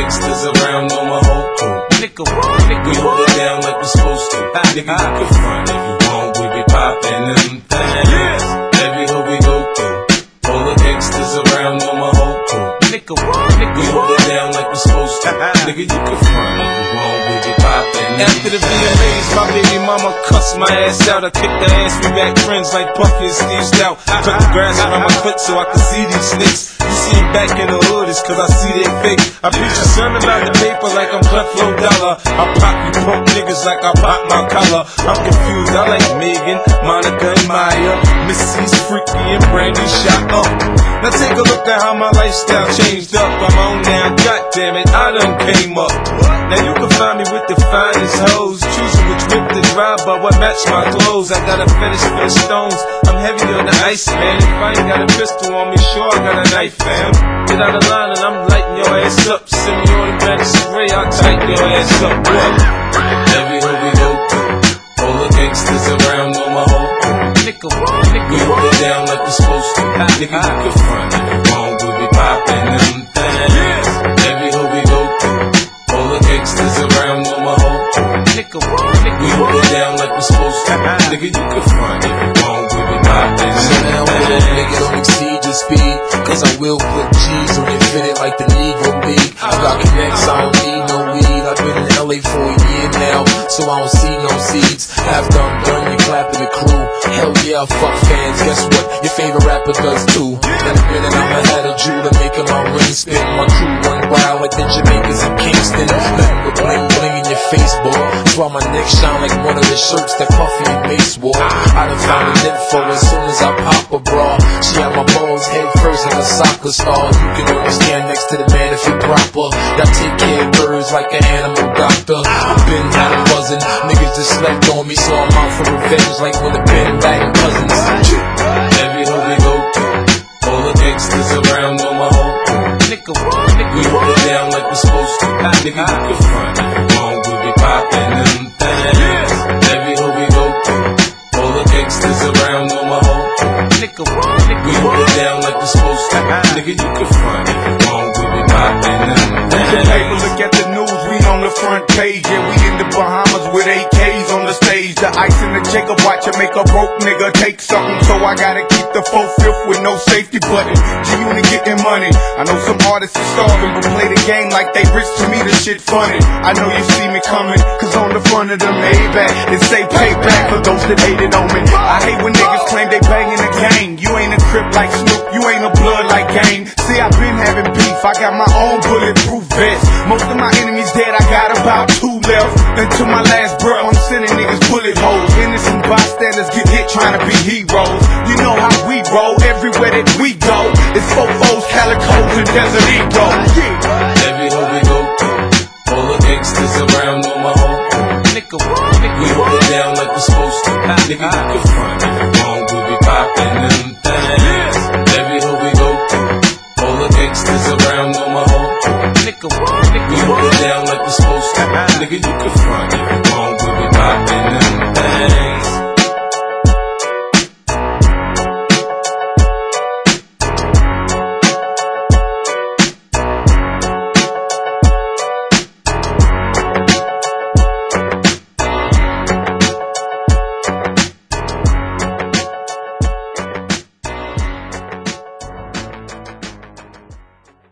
gangsters around on my whole crew. Nigga, we hold it down like we supposed to. Nigga, you can front if you want, we be poppin' them things. Every hood we go through, all the gangsters around on my whole crew. Nigga, we hold it down like we supposed to. Nigga, you can front if you want, we be poppin'. After the VMAs, my baby mama cussed my ass out. I kicked her ass, we back friends like Puffy and Steve Stout. Cut the grass around my foot so I could see these snakes. You see them back in the hood, it's cause I see they fake. I preach a sermon about the paper like I'm Creflo Dollar. I pop you punk niggas like I pop my collar. I'm confused, I like Megan, Monica and Maya, Missy's Freaky and Brandy shot up. Now take a look at how my lifestyle changed up. I'm on now, goddammit, I done came up. Now you can find me with the finest hoes, choosing which whip to drive, but what match my clothes. I got a fetish for the stones, I'm heavy on the ice, man. If I ain't got a pistol on me, sure I got a knife, fam. Get out of line and I'm lighting your ass up. Send me on the back spray, I'll tighten your ass up. What? Every hood we go through, all the gangsters around on my whole crew. Nigga, we hold it down like we supposed to. Nigga, you can front if you want, we be poppin' them things. Every hood we go through, all the gangsters around on my whole crew. Nigga, we hold it down like we supposed to. Nigga, you can front if you want, we be poppin' them things. Nigga, don't exceed your speed, cause I will put G's on your fitted like the Negro League. I got connects, I don't need no weed. I've been in LA for a year now, so I don't see no seeds. After I'm done, you clapping the crew. Hell yeah, fuck fans, guess what? Your favorite rapper does too. In a minute, I'ma have a Judah making my ring spin. My crew run wild like the Jamaicans in Kingston. Nothing but bling bling in your face, boy. That's why my neck shine like one of the shirts that Puffy and Mace wore. I done found an info as soon as I pop a bra. She had my balls head first like a soccer star. You can only stand next to the man if you're proper. Y'all take care of birds like an animal doctor. I've been had a buzzin', niggas just slept on me, so I'm out for revenge like when the Ben Laden cousins. Every hood we go through, all the gangsters around on my whole crew. Nigga, we hold it down like we supposed to. Nigga, you can front if you want, we be poppin' them things. Every hood we go through, all the gangsters around on my whole crew. Nigga, we hold it down like we supposed to. Nigga, you can front if you want, we be poppin' them things. Look at the news, we on the front page. Yeah, we in the Bahamas with AKs on the stage. The ice in the Jacob watch will make a broke nigga take something. So I gotta keep the 4/5 with no safety button. G-Unit getting money. I know some artists are starving, but play the game like they rich. To me, the shit funny. I know you see me coming, cause on the front of the Maybach it say payback for those that hated on me. I hate when niggas claim they banging the gang. You ain't a crip like Snoop, you ain't a blood like Game. See, I've been having beef, I got my own bulletproof vest. Most of my enemies dead, I got about 2 left. Until my last breath, I'm sending niggas bullet holes. Innocent bystanders get hit trying to be heroes. You know how we roll, everywhere that we go. It's fofos, calicos, and Desert Eagle. Every hood we go through, all the gangsters around on my whole crew. Nigga, we hold it down like we supposed to. Nigga, you can front if you want, we be poppin' them things. Every hood we go through, all the gangsters around on my whole crew. Nigga, we hold it down like we supposed to. Nigga, you can front.